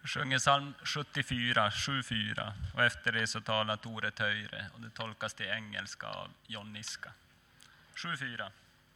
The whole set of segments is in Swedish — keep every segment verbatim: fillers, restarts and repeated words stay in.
Vi sjunger psalm sjuttiofyra, sju fyra, och efter det så talar Tore Töjre och det tolkas till engelska av John Niska. sju fyra.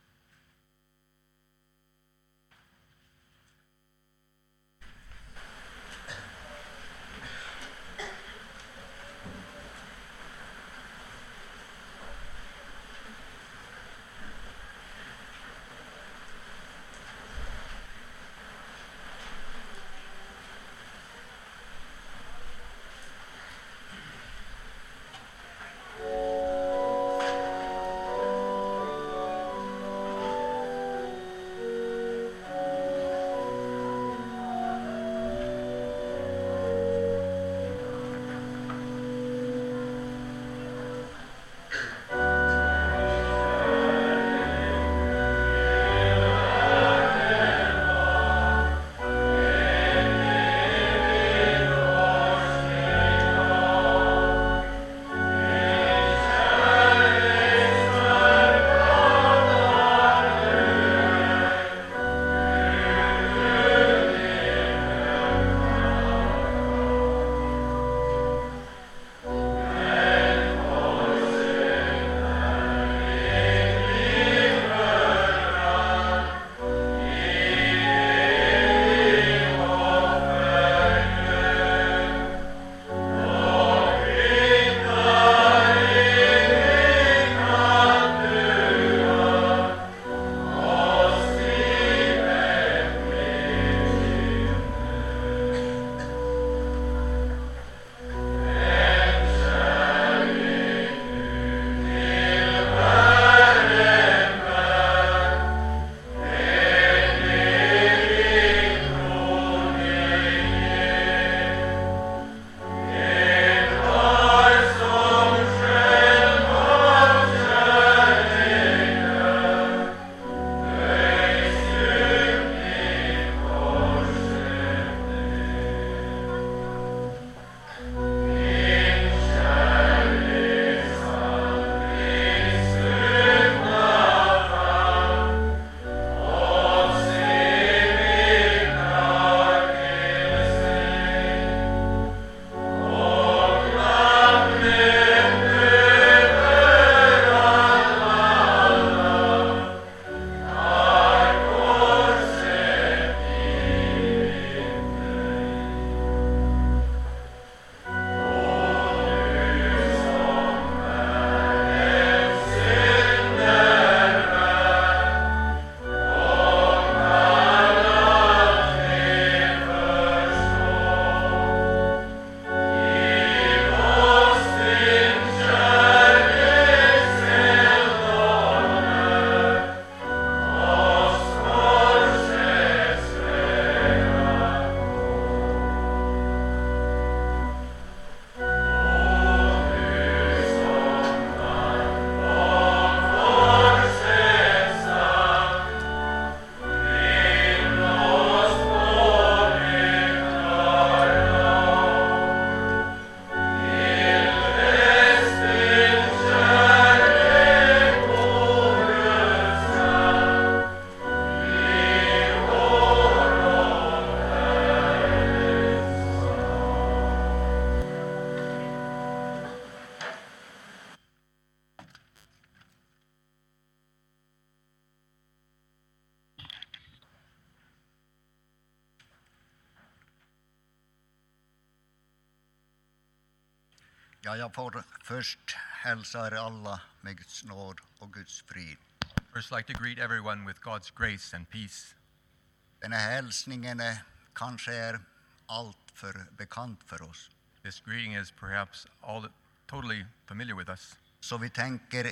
Ja, jag får först hälsa er alla med Guds nåd och Guds frid. First, like to greet everyone with God's grace and peace. Den här hälsningen är kanske är allt för bekant för oss. This greeting is perhaps all totally familiar with us. Så vi tänker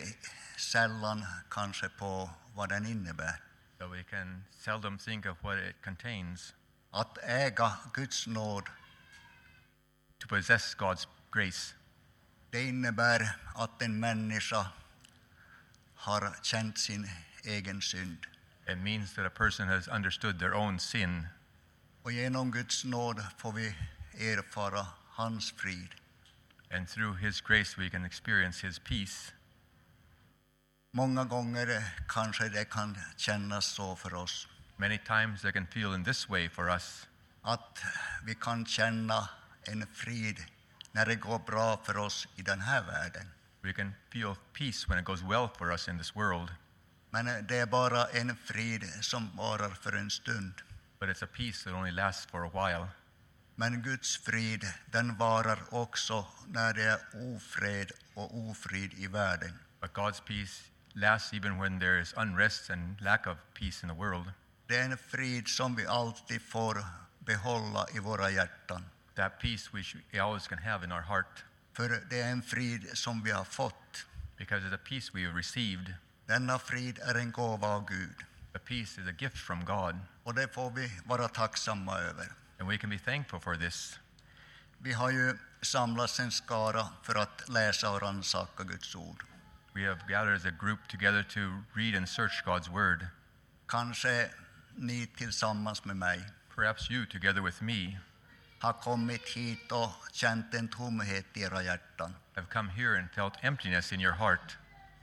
sällan kanske på vad den innebär. So we can seldom think of what it contains. Att äga Guds nåd, to possess God's grace. Det innebär att en människa har känt sin egen synd. It means that a person has understood their own sin. Och genom Guds nåd får vi erfara hans frid. And through his grace we can experience his peace. Många gånger kanske det kan kännas så för oss. Many times they can feel in this way for us. att vi kan känna en frid när det går bra för oss i den här världen. We can feel peace when it goes well for us in this world. Men det är bara en frid som varar för en stund. But it's a peace that only lasts for a while. Men Guds frid, den varar också när det är ofred och ofrid i världen. But God's peace lasts even when there is unrest and lack of peace in the world. Det är en frid som vi alltid får behålla i våra hjärtan. That peace we, should, we always can have in our heart. För det är en frid som vi har fått. Because it's a peace we have received. Denna frid är en gåva av Gud. A peace is a gift from God. Och det får vi vara tacksamma över. And we can be thankful for this. Vi har ju samlats en skara för att läsa och rannsaka Guds ord. We have gathered as a group together to read and search God's word. Kanske ni tillsammans med mig Perhaps you together with me har kommit hit och känt en tomhet i era hjärtan. have come here and felt emptiness in your heart.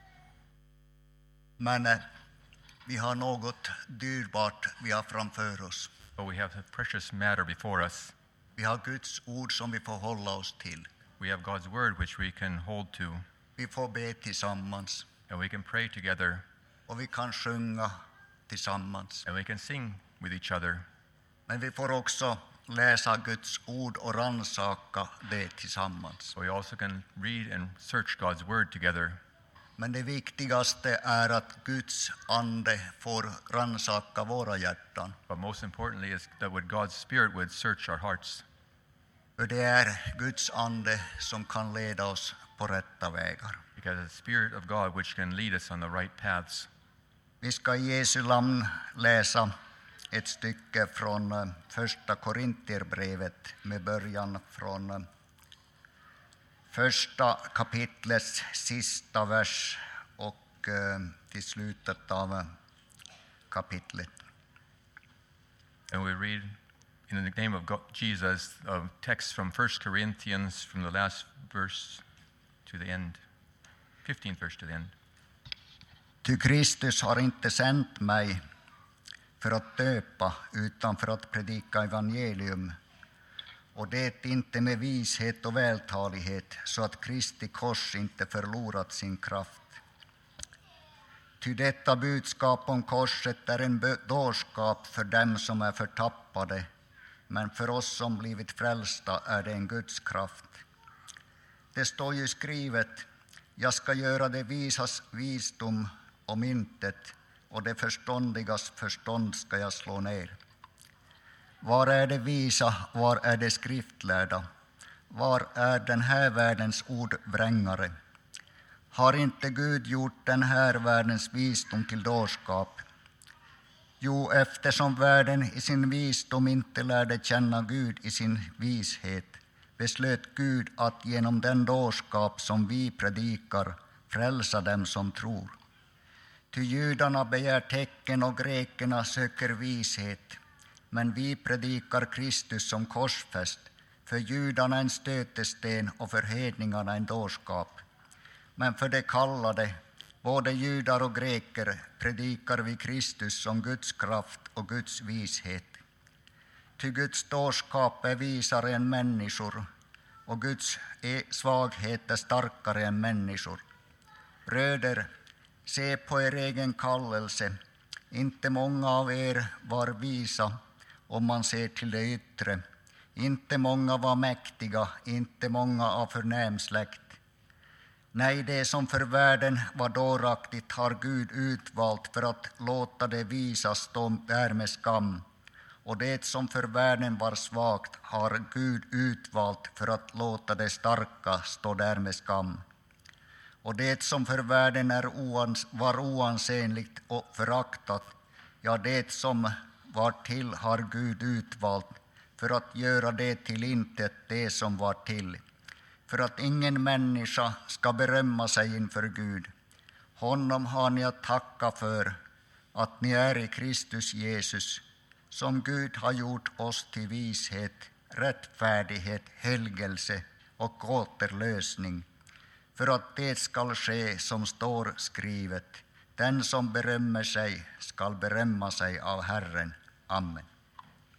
Men eh, vi har något dyrbart vi har framför oss. But we have a precious matter before us. Vi har Guds ord som vi får hålla oss till. We have God's word which we can hold to. Vi får be tillsammans. And we can pray together. Och vi kan sjunga tillsammans. And we can sing with each other. Men vi får också läsa Guds ord och rannsaka det tillsammans. So we also can read and search God's word together. Men det viktigaste är att Guds ande får rannsaka våra hjärtan. But most importantly is that would God's Spirit would search our hearts. För det är Guds ande som kan leda oss på rätta vägar. Because it's the Spirit of God which can lead us on the right paths. Vi ska i Jesu namn läsa ett stycke från första Korintierbrevet med början från första kapitlets sista vers och till slutet av kapitlet. And we read in the name of God, Jesus, a text from First Corinthians from the last verse to the end, fifteenth verse to the end. Ty Kristus har inte sänt mig för att döpa utan för att predika evangelium, och det inte med vishet och vältalighet, så att Kristi kors inte förlorat sin kraft. Ty detta budskap om korset är en dårskap för dem som är förtappade, men för oss som blivit frälsta är det en Guds kraft. Det står ju skrivet: jag ska göra det visas visdom om intet, och det förståndigas förstånd ska jag slå ner. Var är det visa, var är det skriftlärda? Var är den här världens ordvrängare? Har inte Gud gjort den här världens visdom till dårskap? Jo, eftersom världen i sin visdom inte lärde känna Gud i sin vishet, beslöt Gud att genom den dårskap som vi predikar frälsa dem som tror. Ty judarna begär tecken och grekerna söker vishet, men vi predikar Kristus som korsfäst, för judarna en stötesten och för hedningarna en dårskap. Men för de kallade, både judar och greker, predikar vi Kristus som Guds kraft och Guds vishet. Ty Guds dårskap är visare än människor, och Guds svaghet är starkare än människor. Bröder, se på er egen kallelse. Inte många av er var visa, om man ser till det yttre. Inte många var mäktiga, inte många av förnäm släkt. Nej, det som för världen var dåraktigt har Gud utvalt för att låta det visa stå där med skam. Och det som för världen var svagt har Gud utvalt för att låta det starka stå där med skam. Och det som för världen är oans- var oansenligt och föraktat, ja, det som var till har Gud utvalt för att göra det till intet det som var till, för att ingen människa ska berömma sig inför Gud. Honom har ni att tacka för att ni är i Kristus Jesus, som Gud har gjort oss till vishet, rättfärdighet, helgelse och återlösning, för att det skall ske som står skrivet: den som berömmer sig skall berömma sig av Herren. Amen.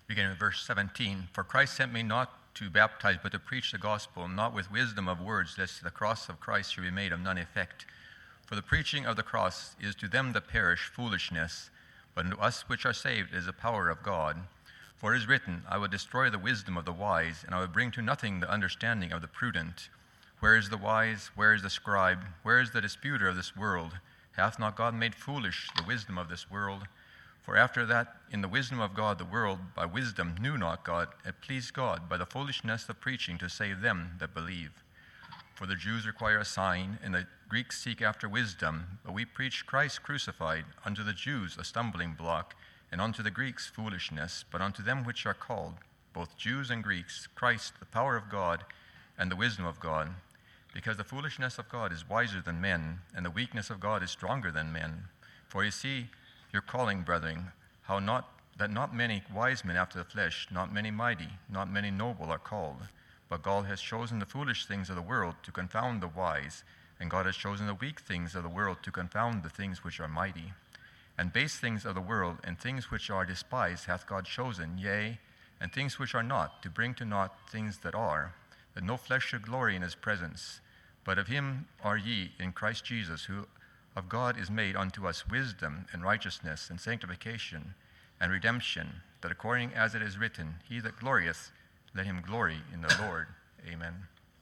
Beginning with verse seventeen. For Christ sent me not to baptize, but to preach the gospel, not with wisdom of words, lest the cross of Christ should be made of none effect. For the preaching of the cross is to them that perish foolishness, but unto us which are saved is the power of God. For it is written, I will destroy the wisdom of the wise, and I will bring to nothing the understanding of the prudent. Where is the wise? Where is the scribe? Where is the disputer of this world? Hath not God made foolish the wisdom of this world? For after that, in the wisdom of God, the world by wisdom knew not God, it pleased God by the foolishness of preaching to save them that believe. For the Jews require a sign, and the Greeks seek after wisdom, but we preach Christ crucified, unto the Jews a stumbling block, and unto the Greeks foolishness, but unto them which are called, both Jews and Greeks, Christ the power of God, and the wisdom of God. Because the foolishness of God is wiser than men, and the weakness of God is stronger than men. For you see your calling, brethren, how not that not many wise men after the flesh, not many mighty, not many noble are called. But God has chosen the foolish things of the world to confound the wise, and God has chosen the weak things of the world to confound the things which are mighty. And base things of the world, and things which are despised, hath God chosen, yea, and things which are not, to bring to naught things that are, that no flesh should glory in his presence. But of him are ye in Christ Jesus, who of God is made unto us wisdom and righteousness and sanctification and redemption, that according as it is written, he that glorieth, let him glory in the Lord. Amen.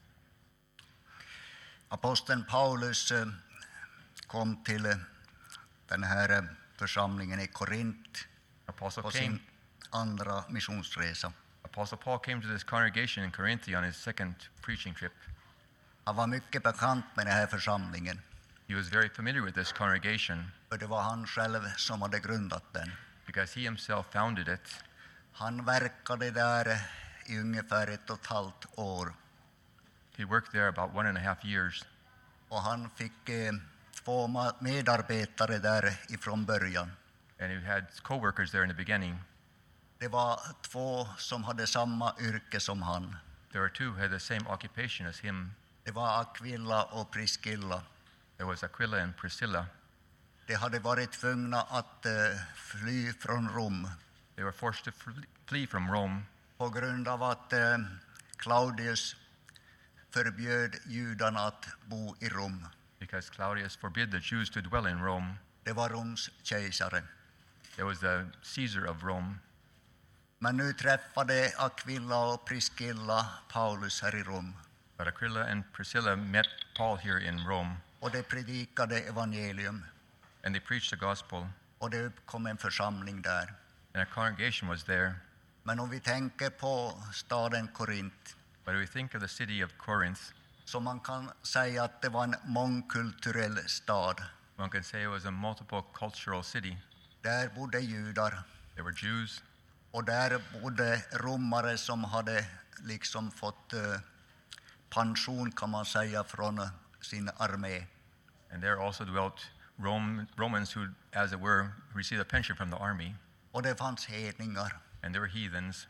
Aposteln Paulus eh, kom till eh, den här eh, församlingen i Korint Apostle på came, sin andra missionsresa. Apostle Paul came to this congregation in Corinth on his second preaching trip. Han var mycket bekant med den här församlingen, He was very familiar with this congregation för det var han själv som hade grundat den. because he himself founded it. Han verkade där eh, i ungefär ett och ett halvt år, He worked there about one and a half years, och han fick eh, två ma- medarbetare där ifrån början. and he had co-workers there in the beginning. Det var två som hade samma yrke som han. There were two who had the same occupation as him. Det var Aquilla och Priscilla. There was Aquila and Priscilla. De hade varit tvungna att eh, fly från Rom They were forced to fl- flee from Rome på grund av att eh, Claudius förbjöd judarna att bo i Rom. because Claudius forbid the Jews to dwell in Rome. Det var Roms kejsare. There was the Caesar of Rome. Men nu träffade Aquilla och Priscilla Paulus här i Rom, But Aquila and Priscilla met Paul here in Rome, och de predikade evangelium, and they preached the gospel, och det uppkom en församling där. and a congregation was there. Men om vi tänker på staden Korint, But if we think of the city of Corinth, så man kan säga att det var en mångkulturell stad. one can say it was a multiple cultural city. Där bodde judar, There were Jews, och där bodde romare som hade liksom fått eh, pension, kan man säga, från eh, sin armé. and there also dwelt Rome, Romans who, as it were, received a pension from the army, Och det fanns hedningar. and there were heathens.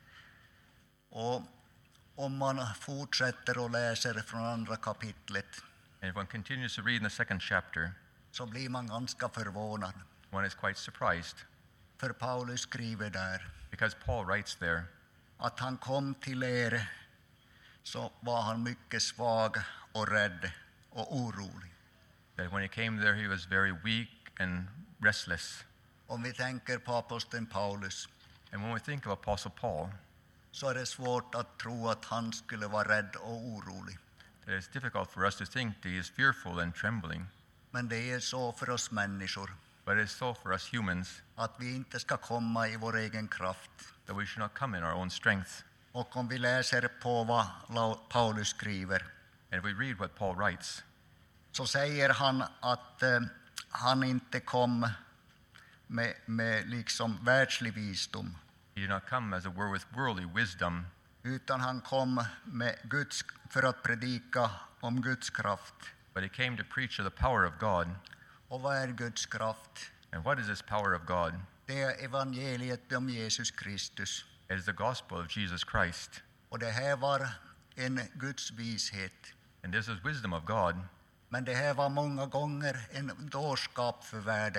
Och om man fortsätter och läser från andra kapitlet, And if one continues to read in the second chapter, så blir man ganska förvånad. one is quite surprised, För Paulus skriver där because Paul writes there att han kom till er, så var han mycket svag och rädd och orolig. that when he came there he was very weak and restless. Om vi tänker på aposteln Paulus, And when we think of Apostle Paul, så är det svårt att tro att han skulle vara rädd och orolig. it is difficult for us to think that he is fearful and trembling. Men det är så för oss människor, But it is so for us humans att vi inte ska komma i vår egen kraft. that we should not come in our own strength. Och om vi läser på vad Lau- Paulus skriver, And if we read what Paul writes, så säger han att eh, han inte kom med, med liksom världslig visdom, he did not come as it were with worldly wisdom, utan han kom med Guds, för att predika om Guds kraft. but he came to preach of the power of God. Och vad är Guds kraft? And what is this power of God? Det är evangeliet om Jesus Kristus. It is the gospel of Jesus Christ. Och det här var en Guds vishet. And this is wisdom of God, Men det här var många gånger en dårskap för världen.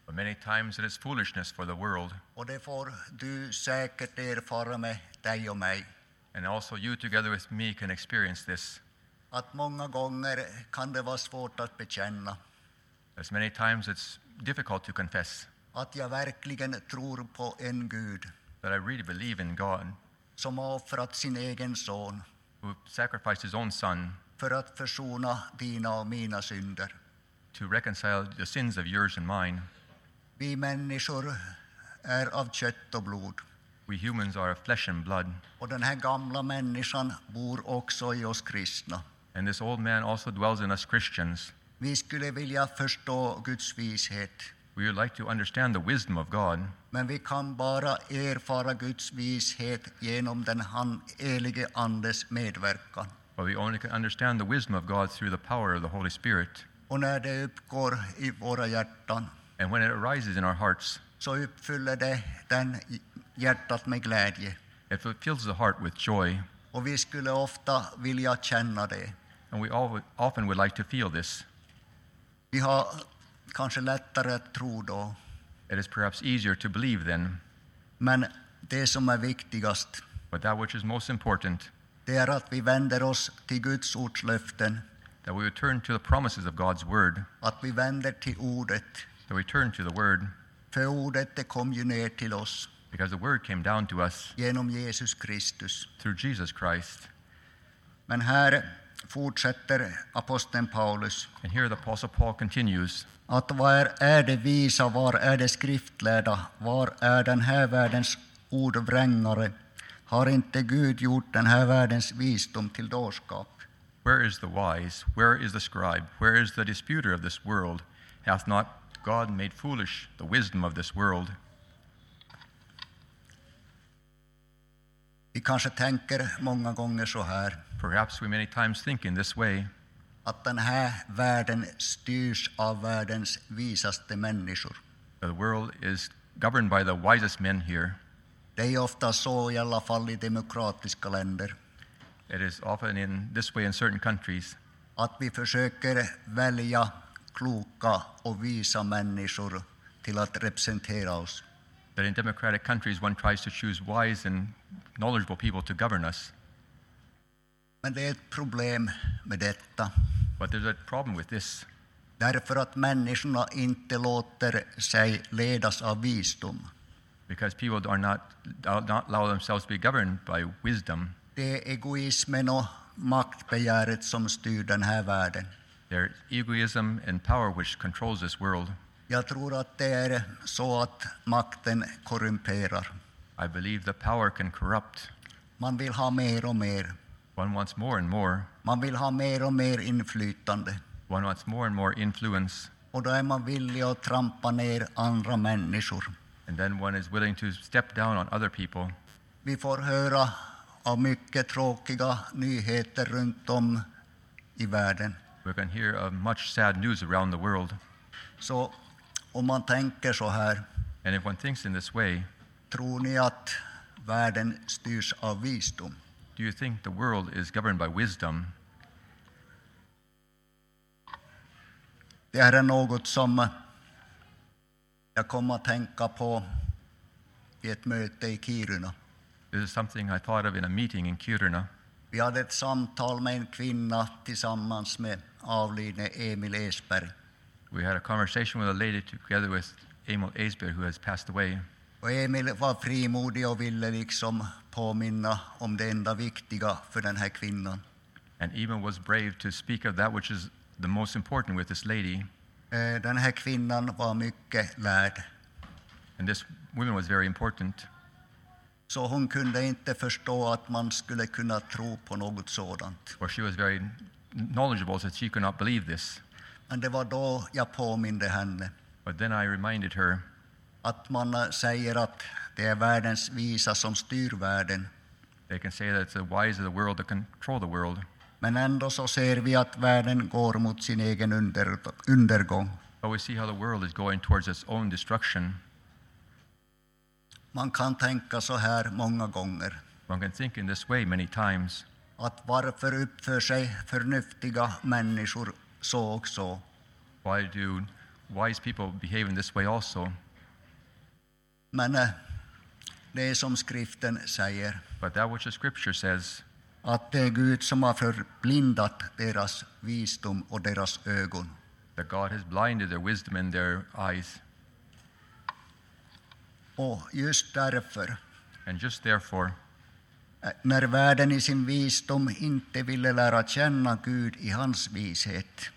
But many times it is foolishness for the world, Och det får du säkert erfara med dig och mig. and also you together with me can experience this. Att många gånger kan det vara svårt att bekänna As many times it's difficult to confess att jag verkligen tror på en Gud that I really believe in God, som har offrat sin egen son who sacrificed his own son för att försona dina och mina synder. to reconcile the sins of yours and mine. Vi människor är av kött och blod. We humans are of flesh and blood, Och den här gamla människan bor också i oss kristna. and this old man also dwells in us Christians. Vi skulle vilja förstå Guds vishet, We would like to understand the wisdom of God, men vi kan bara erfara Guds vishet genom den han, helige Andes medverkan. but we only can understand the wisdom of God through the power of the Holy Spirit. Och när det uppgår i våra hjärtan And when it arises in our hearts, så uppfyller det den hjärtat med glädje. it fills the heart with joy, Och vi skulle ofta vilja känna det. and we all often would like to feel this. Vi har kanske lättare att tro då, It is perhaps easier to believe then, men det som är viktigast, but that which is most important, det är att vi vänder oss till Guds ords löften, that we would turn to the promises of God's word, att vi vänder till ordet. that we turn to the word, För ordet det kom ju ner till oss because the word came down to us genom Jesus Kristus. through Jesus Christ. Men här fortsätter aposteln Paulus And here the Apostle Paul continues, att var är det visa, var är det skriftlärda, var är den här världens ordvrängare? Har inte Gud gjort den här världens visdom till dårskap? where is the wise? Where is the scribe? Where is the disputer of this world? Hath not God made foolish the wisdom of this world? Vi kanske tänker många gånger så här, Perhaps we many times think in this way, att den här världen styrs av världens visaste människor. that the world is governed by the wisest men here. Det är ofta så, i alla fall i demokratiska länder, It is often in this way in certain countries, att vi försöker välja kloka och visa människor till att representera oss. that in democratic countries one tries to choose wise and knowledgeable people to govern us. Men det är ett problem med detta, But there's a problem with this, därför att människorna inte låter sig ledas av visdom. because people are not, do not allow themselves to be governed by wisdom. Det är egoismen och maktbegäret som styr den här världen. There's egoism and power which controls this world. Jag tror att det är så att makten korrumperar. I believe the power can corrupt. Man vill ha mer och mer. One wants more and more. Man vill ha mer och mer inflytande. One wants more and more influence. Och då är man villig att trampa ner andra människor. And then one is willing to step down on other people. Vi får höra av mycket tråkiga nyheter runt om i världen. We can hear of much sad news around the world. Så om man tänker så här, And if one thinks in this way, tror ni att världen styrs av visdom? do you think the world is governed by wisdom? Det här är något som jag kom att tänka på i ett möte i Kiruna. This is something I thought of in a meeting in Kiruna. Vi hade ett samtal med en kvinna tillsammans med avlidne Emil Esberg. We had a conversation with a lady together with Emil Esberg, who has passed away. Och Emil var frimodig och ville liksom påminna om det enda viktiga för den här kvinnan. And Emil was brave to speak of that which is the most important with this lady. Eh, Den här kvinnan var mycket lärd. And this woman was very important. Så hon kunde inte förstå att man skulle kunna tro på något sådant. Or she was very knowledgeable, so she could not believe this. Men det var då jag påminde henne But then I reminded her att man säger att det är världens visa som styr världen. they can say that it's the wise of the world that control the world. Men ändå så ser vi att världen går mot sin egen under, undergång. But we see how the world is going towards its own destruction. Man kan tänka så här många gånger, One can think in this way many times. att varför uppför sig förnuftiga människor så och så? Why do wise people behave in this way also. Men eh, det är som skriften säger, But that which the scripture says, att det är Gud som har förblindat deras visdom och deras ögon. that God has blinded their wisdom and their eyes. Och just därför, And just therefore, eh, när världen i sin visdom inte ville lära känna Gud i hans vishet,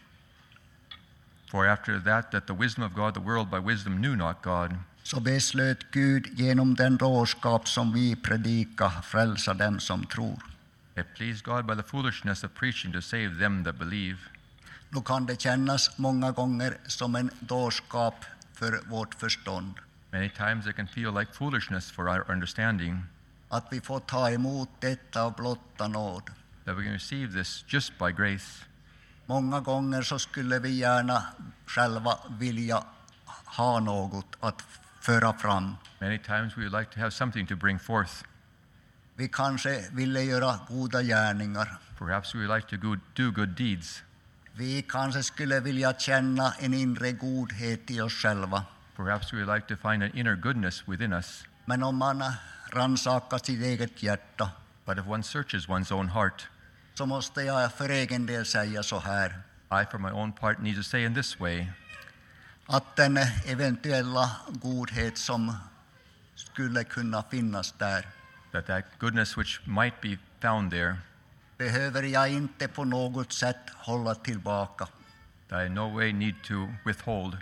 for after that, that the wisdom of God, the world by wisdom knew not God, så beslöt Gud genom den dårskap som vi predikar frälsa dem som tror. it pleased God by the foolishness of preaching to save them that believe. Nu kan det kännas många gånger som en dårskap för vårt förstånd, Many times it can feel like foolishness for our understanding, att vi får ta emot detta av blotta nåd. that we can receive this just by grace. Många gånger så skulle vi gärna själva vilja ha något att föra fram. Many times we would like to have something to bring forth. Vi kanske ville göra goda gärningar. Perhaps we would like to go, do good deeds. Vi kanske skulle vilja känna en inre godhet i oss själva. Perhaps we would like to find an inner goodness within us. Men om man rannsakar sitt eget hjärta, But if one searches one's own heart, så måste jag för egen del säga så här, I for my own part need to say in this way, att den eventuella godhet som skulle kunna finnas där, that that goodness which might be found there, behöver jag inte på något sätt hålla tillbaka. that I in no way need to withhold,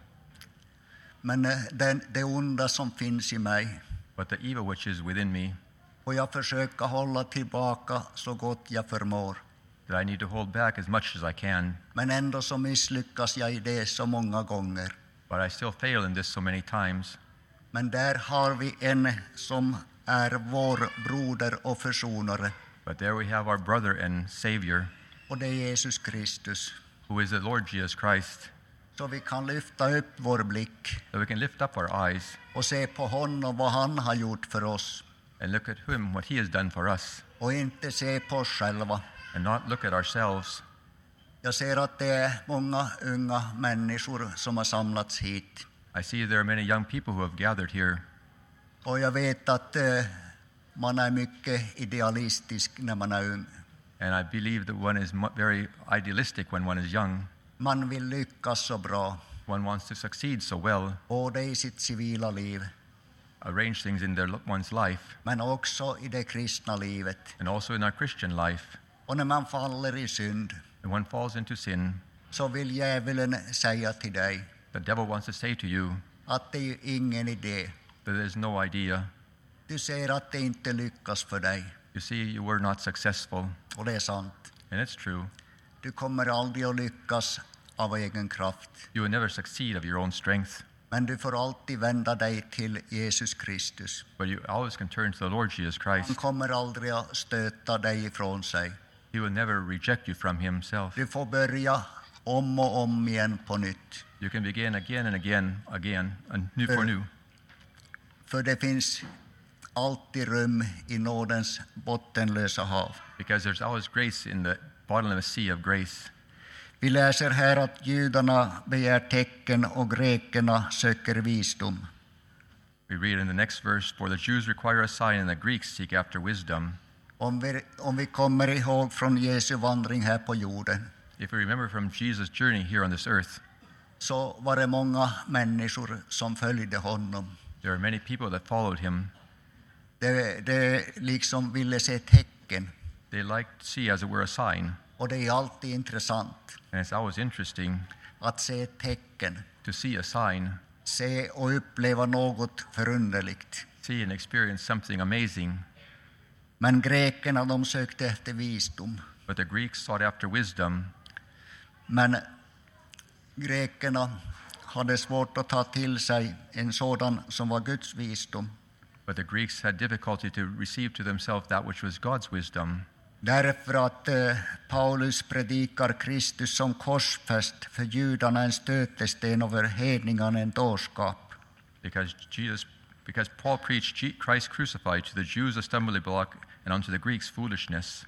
Men den, det onda som finns i mig but the evil which is within me, får jag försöka hålla tillbaka så gott jag förmår. that I need to hold back as much as I can. Men ändå så misslyckas jag i det så många gånger. But I still fail in this so many times. Men där har vi en som är vår broder och försonare, But there we have our brother and Savior, och det är Jesus Kristus. who is the Lord Jesus Christ, Så vi kan lyfta upp vår blick that we can lift up our eyes och se på honom vad han har gjort för oss, and look at him, what he has done for us, och inte se på oss själva. and not look at ourselves. Jag ser att det är många unga människor som har samlats hit. I see there are many young people who have gathered here, Och jag vet att eh, man är mycket idealistisk när man är ung. and I believe that one is mu- very idealistic when one is young. Man vill lyckas så bra, One wants to succeed so well, både i sitt civila liv, arrange things in their one's life, men också i det kristna livet. and also in our Christian life. Och när man faller i synd, And one falls into sin, så vill djävulen säga till dig the devil wants to say to you att det är ingen idé. that there's no idea. Du ser att det inte lyckas för dig, You see, you were not successful, och det är sant. and it's true. Du kommer aldrig att lyckas av egen kraft, You will never succeed of your own strength, men du får alltid vända dig till Jesus Kristus. but you always can turn to the Lord Jesus Han Christ. kommer aldrig att stöta dig ifrån sig. He will never reject you from himself. Du får börja om och om igen på nytt. You can begin again and again, again, and new for new. För det finns alltid rum i nådens bottenlösa hav. Because there's always grace in the bottomless sea of grace. Vi läser här att judarna begär tecken och grekerna söker visdom. We read in the next verse, for the Jews require a sign and the Greeks seek after wisdom. Om vi, om vi kommer ihåg från Jesu vandring här på jorden, If we remember from Jesus' journey here on this earth, så var det många människor som följde honom. there are many people that followed him. De, de liksom ville se tecken, They liked to see as it were a sign. och det är alltid intressant And it's always interesting att se tecken, to see a sign, se och uppleva något förunderligt. see and experience something amazing. Men grekerna, de sökte efter visdom. But the Greeks sought after wisdom, Men grekerna hade svårt att ta till sig en sådan som var Guds visdom. but the Greeks had difficulty to receive to themselves that which was God's wisdom. Därför att eh, Paulus predikar Kristus som korsfäst, för judarna en stötesten och för hedningarna en dårskap. Because Jesus, because Paul preached Je- Christ crucified, to the Jews a stumbling block, and unto the Greeks foolishness.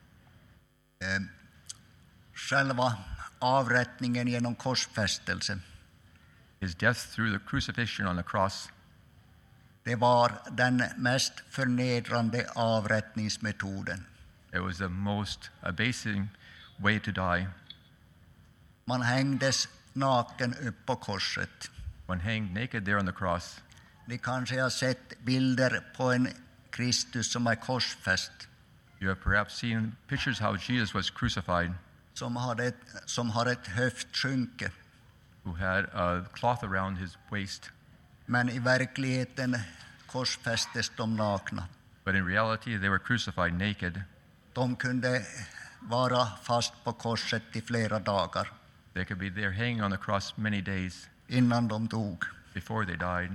Eh, själva avrättningen genom korsfästelse, His death through the crucifixion on the cross, det var den mest förnedrande avrättningsmetoden. it was the most abasing way to die. Man hängdes naken upp på korset. One hanged naked there on the cross. Ni kanske har sett bilder på en Kristus som är korsfäst, You have perhaps seen pictures how Jesus was crucified, som, hade ett, som har ett höftskynke. who had a cloth around his waist. Men i verkligheten korsfästes de nakna. But in reality, they were crucified naked. De kunde vara fast på korset i flera dagar They could be there hanging on the cross many days innan de dog. before they died.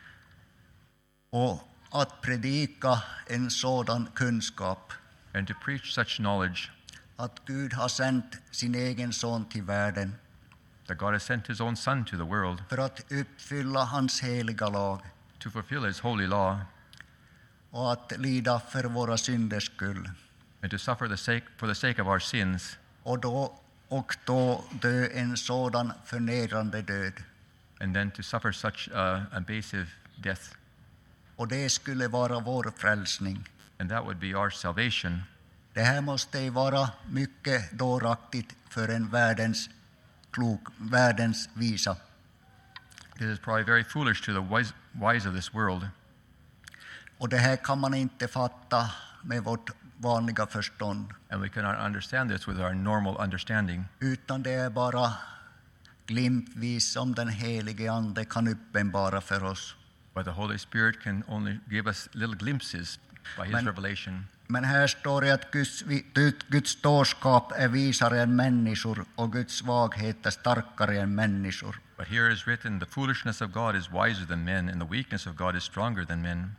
Och att predika en sådan kunskap, And to preach such knowledge att Gud har sänt sin egen son till världen that God has sent his own Son to the world för att uppfylla hans heliga lag to fulfill his holy law och att lida för våra synders skull, and to suffer the sake, for the sake of our sins, och då, och då dö en sådan förnedrande död. and then to suffer such uh, invasive death. Och det skulle vara vår frälsning. And that would be our salvation. Det här måste ju vara mycket dåraktigt för en världens klok, världens visa. It is probably very foolish to the wise, wise of this world. Och det här kan man inte fatta med vårt vanliga förstånd, And we cannot understand this with our normal understanding. utan det är bara glimtvis som den helige Ande kan uppenbara för oss. But the Holy Spirit can only give us little glimpses by his Men- revelation. Men här står det att Guds, Guds dårskap är visare än människor och Guds svaghet är starkare än människor. But here is written, the foolishness of God is wiser than men, and the weakness of God is stronger than men.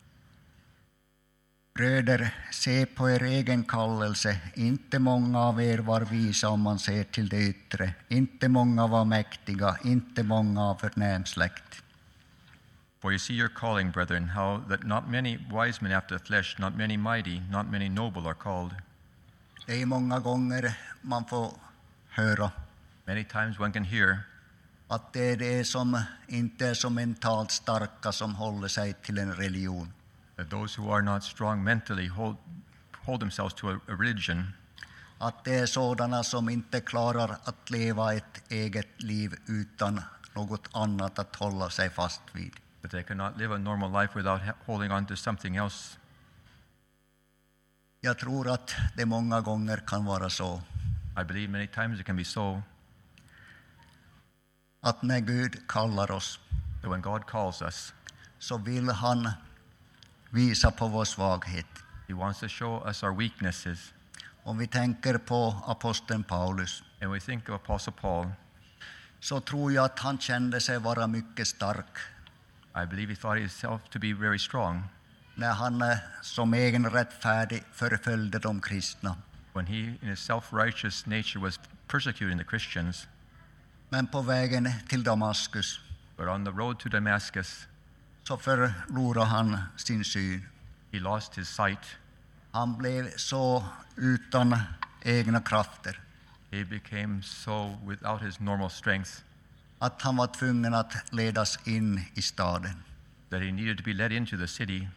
Bröder, se på er egen kallelse. Inte många av er var visa om man ser till det yttre. Inte många var mäktiga, inte många av förnäm släkt. For you see your calling, brethren, how that not many wise men after the flesh, not many mighty, not many noble are called. Det är många gånger man får höra Many times one can hear att det är det som inte är så mentalt starka som håller sig till en religion. that those who are not strong mentally hold, hold themselves to a, a religion, Att det är sådana som inte klarar att leva ett eget liv utan något annat att hålla sig fast vid. that they cannot live a normal life without ha- holding on to something else. Jag tror att det många gånger kan vara så I believe many times it can be so att när Gud kallar oss that when God calls us, så vill han visa på vår svaghet. he wants to show us our weaknesses. Om vi tänker på aposteln Paulus And we think of Apostle Paul. så tror jag att han kände sig vara mycket stark I believe he thought himself to be very strong när han eh, som egen rättfärdig förföljde de kristna. when he, in his self-righteous nature, was persecuting the Christians. Men på vägen till Damaskus But on the road to Damascus, så förlorade han sin syn. he lost his sight. Han blev så utan egna krafter He became so without his normal strength att han var tvungen att ledas in i staden. that he needed to be led into the city.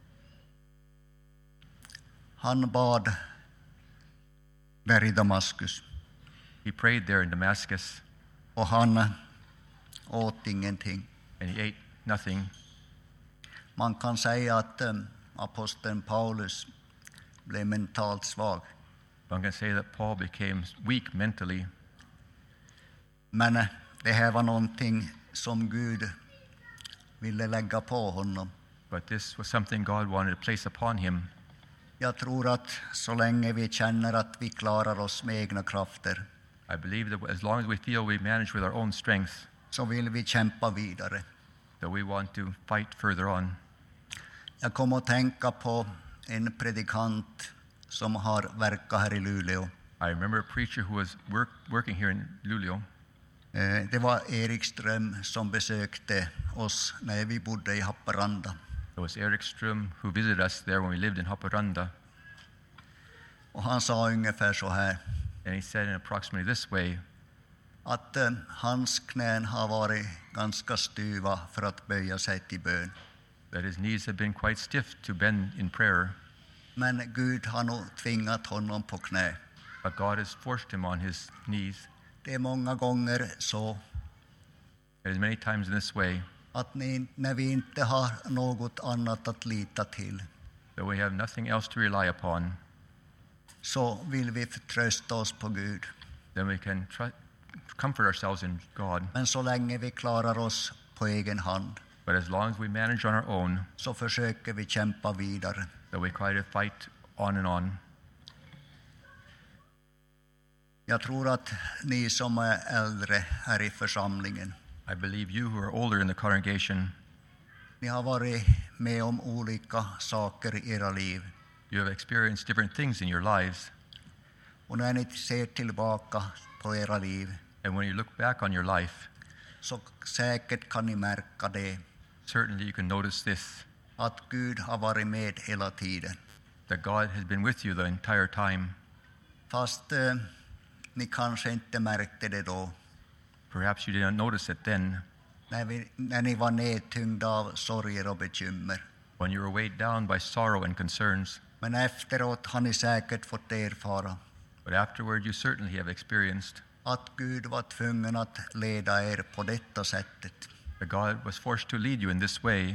Han bad där i Damaskus He prayed there in Damascus, och han åt ingenting. and he ate nothing. Man kan säga att um, aposteln Paulus blev mentalt svag. One can say that Paul became weak mentally, Men eh, det här var någonting som Gud ville lägga på honom. but this was something God wanted to place upon him. Jag tror att så länge vi känner att vi klarar oss med egna krafter I believe that as long as we feel we manage with our own strength, så vill vi kämpa vidare. that we want to fight further on. Jag kommer att tänka på en predikant som har verkat här i Luleå. I remember a preacher who was work, working here in Luleå. Eh, Det var Erik Ström som besökte oss när vi bodde i Haparanda. It was Eric Ström who visited us there when we lived in Haparanda. Och han sa ungefär så här, And he said in approximately this way, att eh, hans knän har varit ganska styva för att böja sig till bön. that his knees have been quite stiff to bend in prayer, Men Gud har nog tvingat honom på knä. but God has forced him on his knees. Det är många gånger så It is many times in this way att ni, när vi inte har något annat att lita till, that we have nothing else to rely upon, så vill vi förtrösta oss på Gud. then we can try, comfort ourselves in God. Men så länge vi klarar oss på egen hand, But as long as we manage on our own, så försöker vi kämpa vidare. that we try to fight on and on. Jag tror att ni som är äldre här i församlingen, I believe you who are older in the congregation, ni har varit med om olika saker i era liv. you have experienced different things in your lives. Och när ni ser tillbaka på era liv, And when you look back on your life, så säkert kan ni märka det, certainly you can notice this, att Gud har varit med hela tiden. that God has been with you the entire time. Fast eh, ni kanske inte märkte det då, Perhaps you didn't notice it then, när, vi, när ni var nedtyngda av sorger och bekymmer. when you were weighed down by sorrow and concerns. Men efteråt har ni säkert fått erfara But afterward you certainly have experienced att Gud var tvungen att leda er på detta sättet. that God was forced to lead you in this way.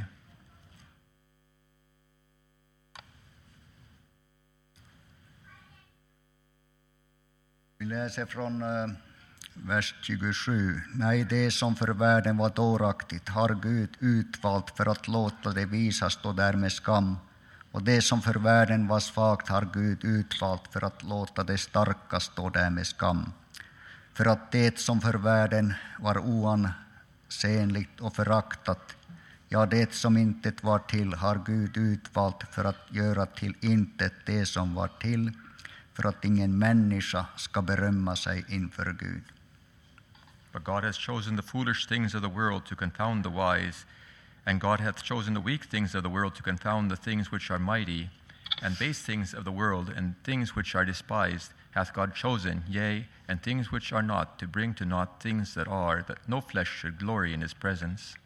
Vi läser från eh, vers tjugosju. Nej, det som för världen var dåraktigt har Gud utvalt för att låta det visa stå där med skam. Och det som för världen var svagt har Gud utvalt för att låta det starka stå där med skam. För att det som för världen var oansenligt och föraktat, ja, det som intet var till har Gud utvalt för att göra till intet det som var till, för att ingen människa ska berömma sig inför Gud. But God has chosen the foolish things of the world to confound the wise, and God hath chosen the weak things of the world to confound the things which are mighty, and base things of the world, and things which are despised, hath God chosen, yea, and things which are not, to bring to naught things that are, that no flesh should glory in his presence.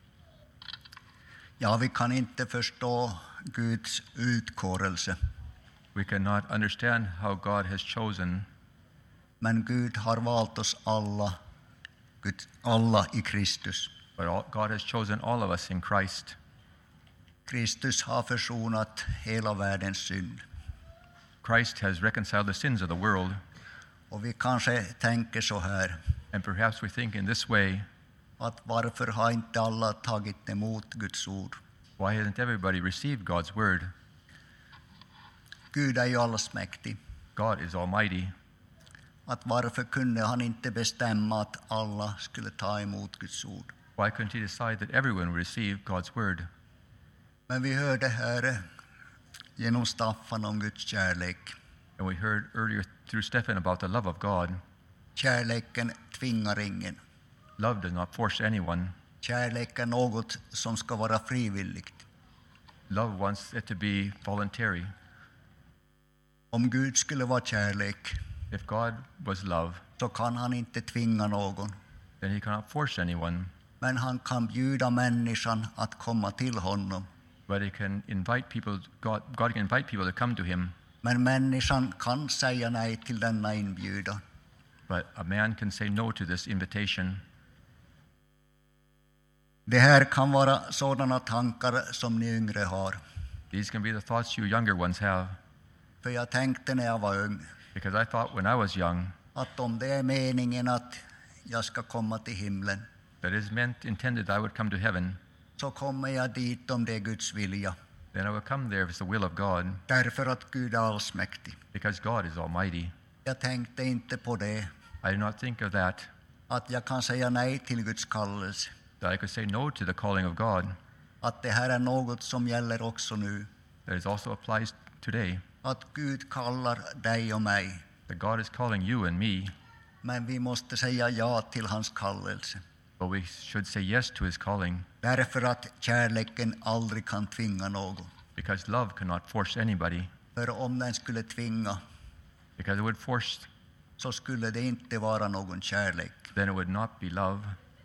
Ja, vi kan inte förstå Guds utkårelse, We cannot understand how God has chosen, men Gud har valt oss alla, Gud, alla i Kristus. but all, God has chosen all of us in Christ. Kristus har försonat hela världens synd. Christ has reconciled the sins of the world, Och vi kanske tänker så här, and perhaps we think in this way, att varför har inte alla tagit emot Guds ord? why hasn't everybody received God's word? Gud är ju allsmäktig. God is almighty. Att varför kunde han inte bestämma att alla skulle ta emot Guds ord? Why couldn't he decide that everyone would receive God's word? Men vi hörde här genom Staffan om Guds kärlek. And we heard earlier through Stephen about the love of God. Kärleken tvingar ingen. Love does not force anyone. Kärlek är något som ska vara frivilligt. Love wants it to be voluntary. Om Gud skulle vara kärlek, If God was love, så kan han inte tvinga någon. then he cannot force anyone, Men han kan bjuda människan att komma till honom. but he can invite people, God, God can invite people to come to him, Men människan kan säga nej till denna inbjudan. but a man can say no to this invitation. Det här kan vara sådana tankar som ni yngre har. These can be the thoughts you younger ones have, För jag tänkte när jag var ung, because I thought when I was young att om det är meningen att jag ska komma till himlen, that it is meant, intended I would come to heaven, så kommer jag dit om det är Guds vilja. then I would come there if it's the will of God, Därför att Gud är allsmäktig. because God is almighty. Jag tänkte inte på det, I do not think of that, att jag kan säga nej till Guds kallelse. that I could say no to the calling of God, Att det här är något som gäller också nu. that is also applies today, Att Gud kallar dig och mig. that God is calling you and me, Men vi måste säga ja till hans kallelse. but we should say yes to his calling, Därför att kärleken aldrig kan tvinga någon. because love cannot force anybody, För om den skulle tvinga, because it would force, så skulle det inte vara någon kärlek. then it would not be love.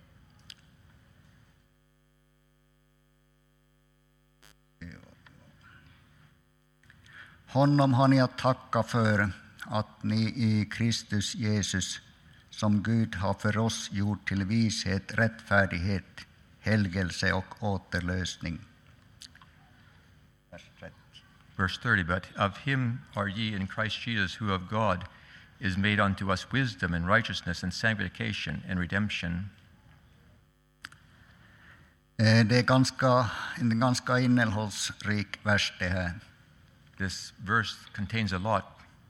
Honom har ni att tacka för att ni i Kristus Jesus, som Gud har för oss gjort till vishet, rättfärdighet, helgelse och återlösning. Vers trettio. Verse thirty, but of him are ye in Christ Jesus, who of God is made unto us wisdom and righteousness and sanctification and redemption. Det är ganska, en ganska innehållsrik vers det här. This verse contains a lot.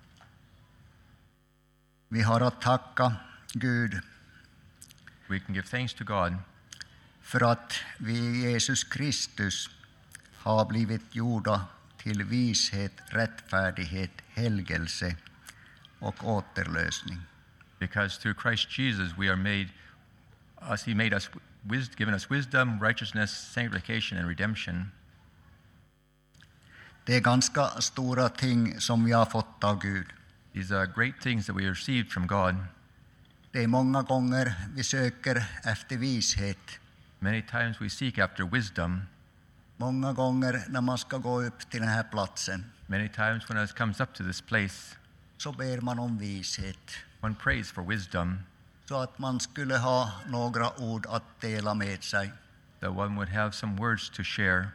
Vi har att tacka Gud We can give thanks to God för att vi i Jesus Kristus har blivit gjorda till vishet, rättfärdighet, helgelse och återlösning. because through Christ Jesus we are made us he made us wis- given us wisdom, righteousness, sanctification and redemption. Det är ganska stora ting som vi har fått av Gud. These are great things that we received from God. Det är många gånger vi söker efter vishet. Many times we seek after wisdom. Många gånger när man ska gå upp till den här platsen Many times when it comes up to this place, så ber man om vishet. one prays for wisdom, Så att man skulle ha några ord att dela med sig. that one would have some words to share.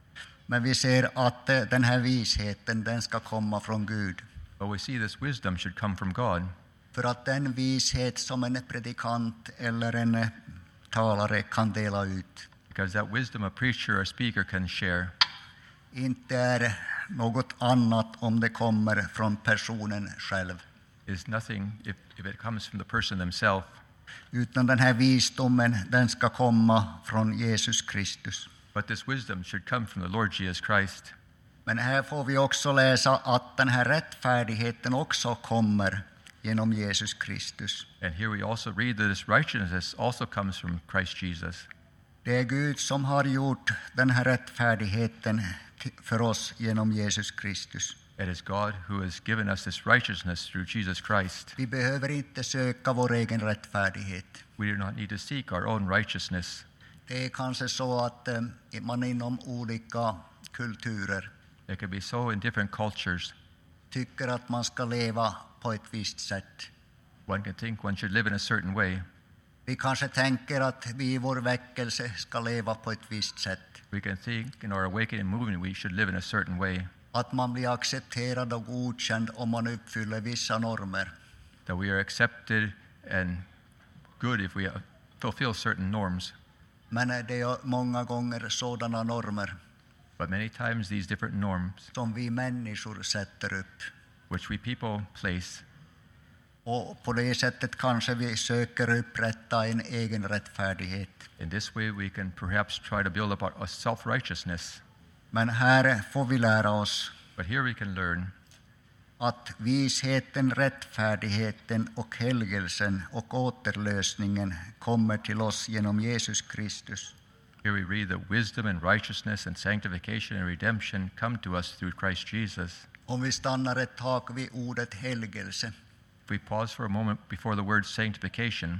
Men vi ser att eh, den här visheten, den ska komma från Gud. But we see this wisdom should come from God, För att den vishet som en predikant eller en eh, talare kan dela ut because that wisdom a preacher or speaker can share inte är något annat om det kommer från personen själv. is nothing if, if it comes from the person themselves, Utan den här visdomen, den ska komma från Jesus Kristus. but this wisdom should come from the Lord Jesus Christ. Men här får vi också läsa att den här rättfärdigheten också kommer genom Jesus Kristus. And here we also read that this righteousness also comes from Christ Jesus. Det är Gud som har gjort den här rättfärdigheten för oss genom Jesus Kristus. It is God who has given us this righteousness through Jesus Christ. Vi behöver inte söka vår egen rättfärdighet. We do not need to seek our own righteousness. Det är kanske så att eh, man inom olika kulturer It can be so in different cultures. tycker att man ska leva på ett visst sätt. One can think one should live in a certain way. Vi kanske tänker att vi i vår väckelse ska leva på ett visst sätt. We can think in our awakening movement we should live in a certain way, Att man blir accepterad och godkänd om man uppfyller vissa normer. that we are accepted and good if we fulfill certain norms. Men det är många gånger sådana normer But many times these different norms, som vi människor sätter upp. which we people place, Och på det sättet kanske vi söker upprätta en egen rättfärdighet. in this way we can perhaps try to build up a self-righteousness. Men här får vi lära oss But here we can learn att visheten, rättfärdigheten och helgelsen och återlösningen kommer till oss genom Jesus Kristus. Here we read that wisdom and righteousness and sanctification and redemption come to us through Christ Jesus. Om vi stannar ett tag vid ordet helgelse, If we pause for a moment before the word sanctification,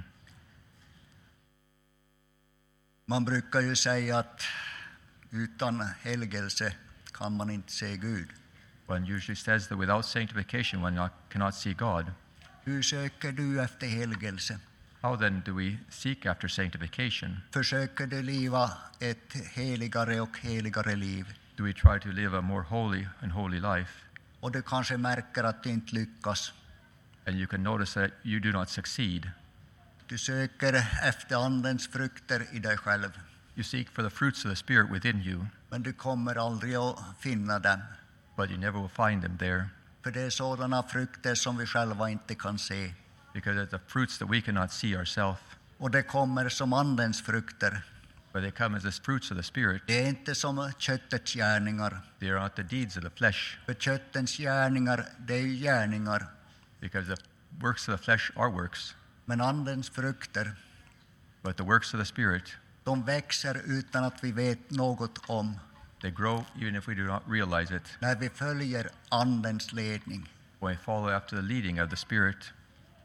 man brukar ju säga att utan helgelse kan man inte se Gud. one usually says that without sanctification one not, cannot see God. Hur söker du efter helgelse? How then do we seek after sanctification? Försöker du leva ett heligare och heligare liv? Do we try to live a more holy and holy life? Och du kanske märker att du inte lyckas. And you can notice that you do not succeed. Du söker efter andens frukter i dig själv, You seek for the fruits of the Spirit within you, men du kommer aldrig att finna dem. but you never will find them there, För det är sådana frukter som vi själva inte kan se. because it's the fruits that we cannot see ourselves, Och det kommer som andens frukter. but they come as the fruits of the Spirit. Det är inte som köttets gärningar. They are not the deeds of the flesh, För köttens gärningar, det är ju gärningar. because the works of the flesh are works, Men andens frukter, but the works of the Spirit, de växer utan att vi vet något om. they grow even if we do not realize it, När vi följer andens ledning. when we follow after the leading of the Spirit.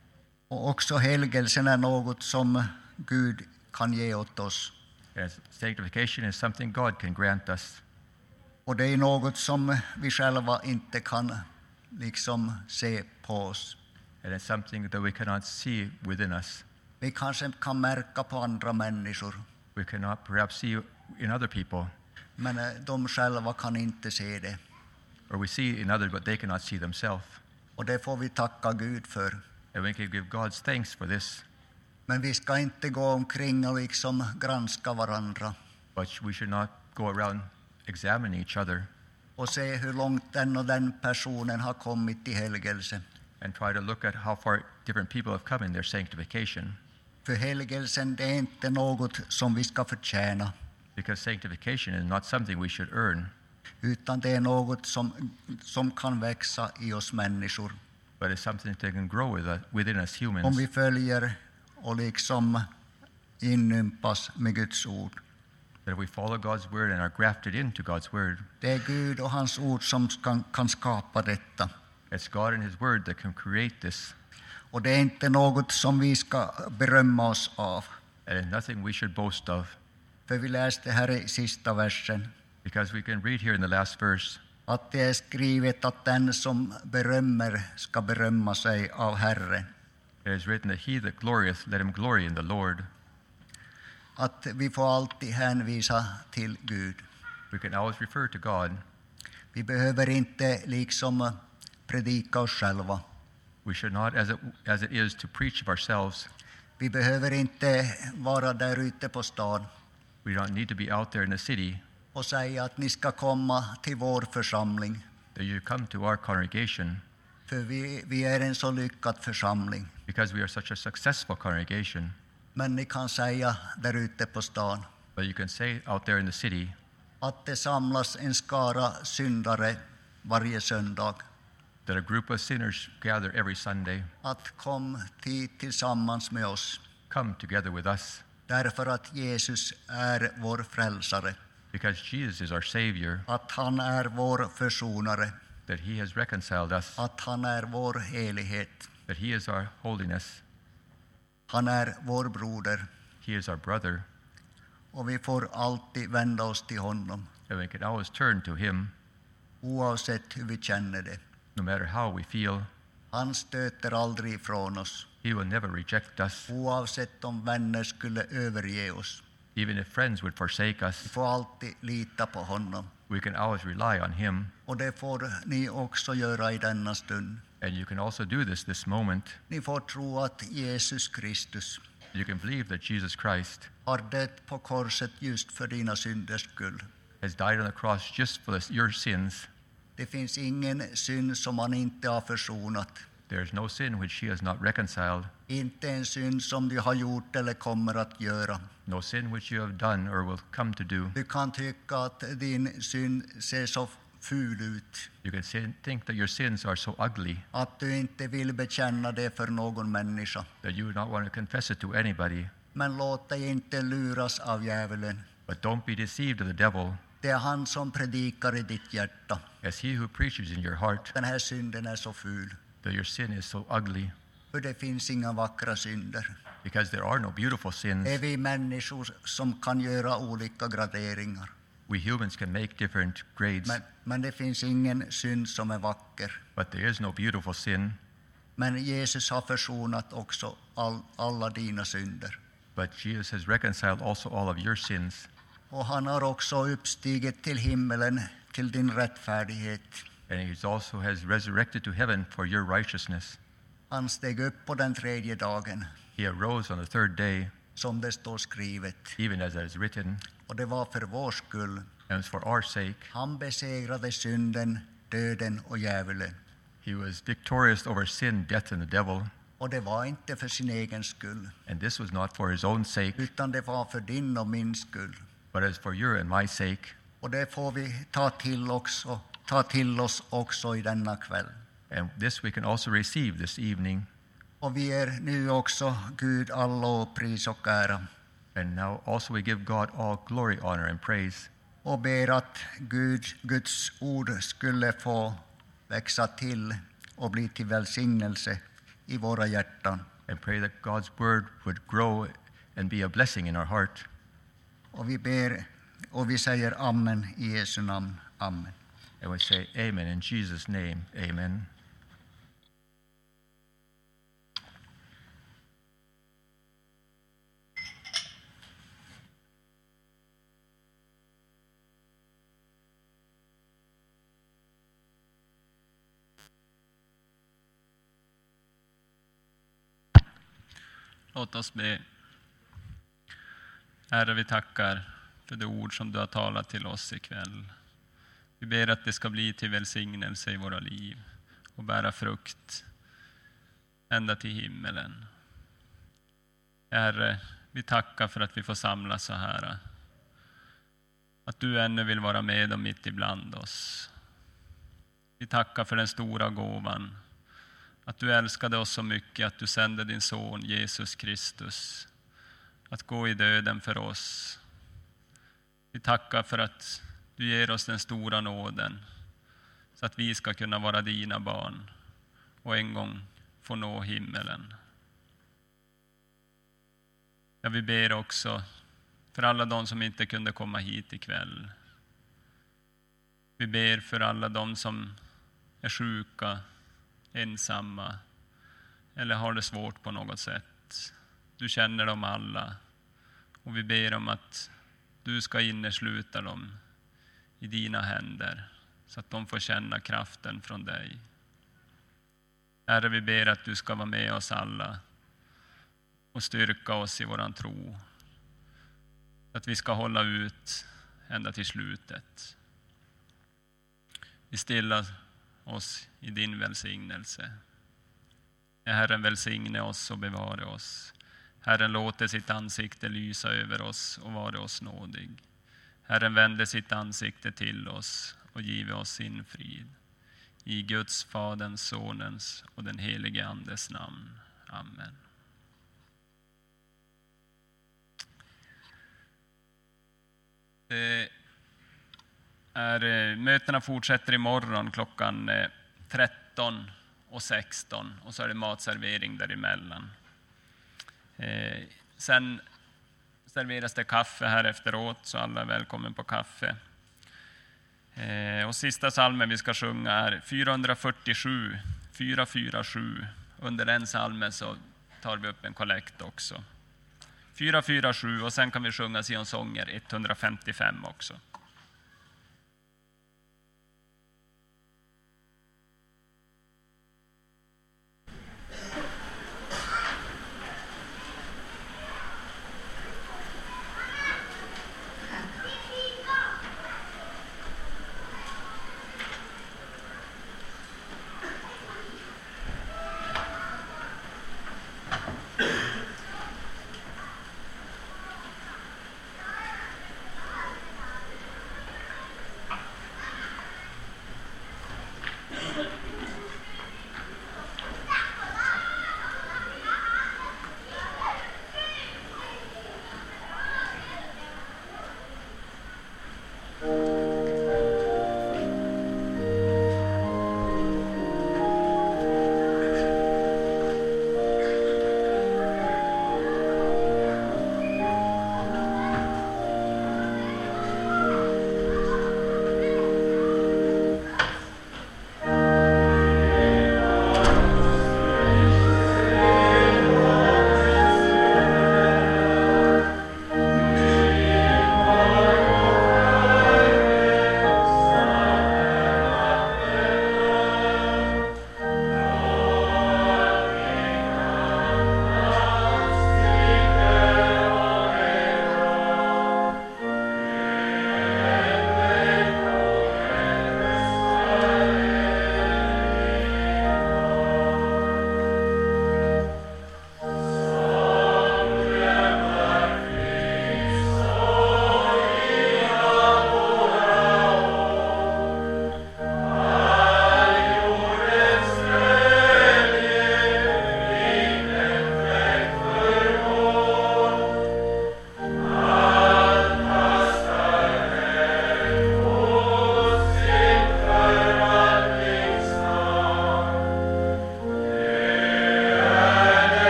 Och också helgelsen är något som Gud kan ge åt oss. As sanctification is something God can grant us. Och det är något som vi själva inte kan liksom se på oss. And it's something that we cannot see within us. Vi kanske kan märka på andra människor. We cannot perhaps see in other people. Men de själva kan inte se det. Or we see in others, but they cannot see themselves. Och det får vi tacka Gud för. And we can give God's thanks for this. Men vi ska inte gå omkring och liksom granska varandra. But we should not go around examining each other. Och se hur långt den och den personen har kommit i helgelse. And try to look at how far different people have come in their sanctification. För helgelsen, det är inte något som vi ska förtjäna. Because sanctification is not something we should earn. Utan det är något som, som kan växa i oss människor. But it's something that can grow with us, within us humans. Om vi följer och liksom inympas med Guds ord. That if we follow God's word and are grafted into God's word. Det är Gud och hans ord som kan, kan skapa detta. It's God and his word that can create this. Och det är inte något som vi ska berömma oss av. And it's nothing we should boast of. För vi läste här i sista versen. Because we can read here in the last verse. Att det är skrivet att den som berömmer ska berömma sig av Herren. It is written that he that glorieth, let him glory in the Lord. Att vi får alltid hänvisa till Gud. We can always refer to God. Vi behöver inte liksom predika oss själva. We should not, as it, as it is, to preach of ourselves. Vi behöver inte vara där ute på stan. We don't need to be out there in the city. Och säga att ni ska komma till vår församling. That you come to our congregation. För vi, vi är en så lyckad församling. Because we are such a successful congregation. Men ni kan säga där ute på stan. But you can say out there in the city. Att det samlas en skara syndare varje söndag. That a group of sinners gather every Sunday. Att kom till, tillsammans med oss. Come together with us. Därför att Jesus är vår frälsare. Because Jesus is our Savior. Att han är vår försonare. That he has reconciled us. Att han är vår helighet. That he is our holiness. Han är vår broder. He is our brother. Och vi får alltid vända oss till honom. And we can always turn to him. Oavsett hur vi känner det. No matter how we feel. Han stöter aldrig ifrån oss. He will never reject us. Oavsett om vänner skulle överge oss. Even if friends would forsake Vi us. får alltid lita på honom. We can always rely on him. Och det får ni också göra i denna stund. And you can also do this this moment. Ni får tro att Jesus Kristus You can believe that Jesus Christ har dött på korset just för dina synders skull. has died on the cross just for this, your sins. Det finns ingen synd som han inte har försonat. There is no sin which he has not reconciled. Inte en synd som du har gjort eller kommer att göra. No sin which you have done or will come to do. Du kan tycka att din synd ser så ful ut. You can sin, think that your sins are so ugly Att du inte vill bekänna det för någon människa. that you would not want to confess it to anybody. Men låt dig inte luras av djävulen. But don't be deceived of the devil, Det är han som predikar i ditt hjärta. as he who preaches in your heart Den här synden är så ful. that your sin is so ugly, För det finns inga vackra synder. because there are no beautiful sins. Det är vi människor som kan göra olika graderingar. We humans can make different grades, Men, men det finns ingen synd som är vacker. but there is no beautiful sin. Men Jesus har försonat också all, alla dina synder. But Jesus has reconciled also all of your sins. Och han har också uppstigit till himmelen till din rättfärdighet. And he also has resurrected to heaven for your righteousness. Han steg upp på den tredje dagen, He arose on the third day, som det står skrivet. even as it is written, Och det var för vår skull. and it's for our sake. Han besegrade synden, döden och djävulen. He was victorious over sin, death, and the devil. Och det var inte för sin egen skull, And this was not for his own sake, utan det var för din och min skull. but as for your and my sake. Och det får vi ta till, också, ta till oss också i denna kväll. And this we can also receive this evening. Och vi är nu också Gud all lov, pris och ära. And now also we give God all glory, honor, and praise. Och ber att Gud, Guds ord skulle få växa till och bli till välsignelse i våra hjärtan. and pray that God's word would grow and be a blessing in our heart. Och vi ber och vi säger amen i Jesu namn. Amen. And we say amen in Jesus' name. Amen. Låt oss be. Herre, vi tackar för det ord som du har talat till oss ikväll. Vi ber att det ska bli till välsignelse i våra liv och bära frukt ända till himmelen. Herre, vi tackar för att vi får samlas så här. Att du ännu vill vara med och mitt ibland oss. Vi tackar för den stora gåvan. Att du älskade oss så mycket att du sände din son Jesus Kristus att gå i döden för oss. Vi tackar för att du ger oss den stora nåden så att vi ska kunna vara dina barn och en gång få nå himmelen. Ja, vi ber också för alla de som inte kunde komma hit ikväll. Vi ber för alla de som är sjuka, ensamma eller har det svårt på något sätt. Du känner dem alla och vi ber om att du ska innesluta dem i dina händer så att de får känna kraften från dig. Herre, vi ber att du ska vara med oss alla och styrka oss i våran tro. Att vi ska hålla ut ända till slutet. Vi stillar oss i din välsignelse. Herren välsigne oss och bevara oss. Herren låter sitt ansikte lysa över oss och vara oss nådig. Herren vände sitt ansikte till oss och give oss sin frid. I Guds, Faderns, Sonens och den helige Andes namn. Amen. Det är, mötena fortsätter imorgon klockan tretton och sexton och så är det matservering däremellan. Eh, sen serveras det kaffe här efteråt så alla är välkommen på kaffe. Eh, och sista salmen vi ska sjunga är fyrahundrafyrtiosju, fyra fyra sju. Under den salmen så tar vi upp en kollekt också. fyra fyra sju och sen kan vi sjunga Sion sånger etthundrafemtiofem också.